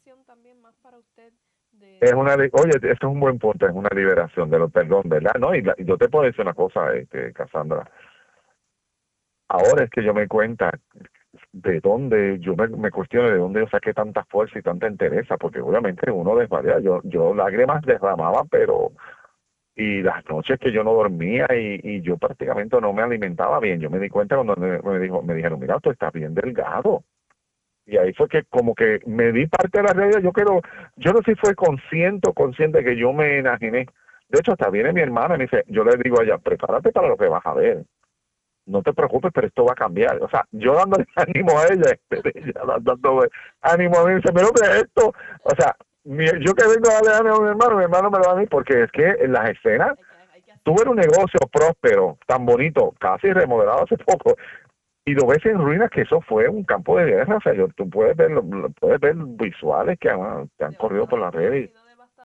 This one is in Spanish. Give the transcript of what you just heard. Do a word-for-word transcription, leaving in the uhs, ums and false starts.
liberación también más para usted Es de... una, li- oye, esto es un buen punto, es una liberación de los perdón, ¿verdad? No, y, la- y yo te puedo decir una cosa, este, Cassandra. Ahora es que yo me cuenta de dónde, yo me, me cuestiono de dónde yo saqué tanta fuerza y tanta entereza, porque obviamente uno desvaría, yo, yo lágrimas derramaba, pero, y las noches que yo no dormía y, y yo prácticamente no me alimentaba bien, yo me di cuenta cuando me, me dijo, me dijeron, mira, tú estás bien delgado. Y ahí fue que como que me di parte de la realidad, yo quiero, yo no sé si fue consciente o consciente que yo me enajené. De hecho, hasta viene mi hermana y me dice, yo le digo a ella, prepárate para lo que vas a ver, no te preocupes, pero esto va a cambiar. O sea, yo dándole ánimo a ella, este, ella dándole ánimo a mí, dice, pero ¿qué es esto? O sea, mi- yo que vengo a darle ánimo a mi hermano, mi hermano me lo da a mí, porque es que en las escenas, Hay que, hay que tuve un hacerlo. negocio próspero, tan bonito, casi remodelado hace poco, y lo ves en ruinas que eso fue un campo de guerra. O sea, yo, tú puedes ver, lo- lo- puedes ver visuales que han, que han corrido por las redes.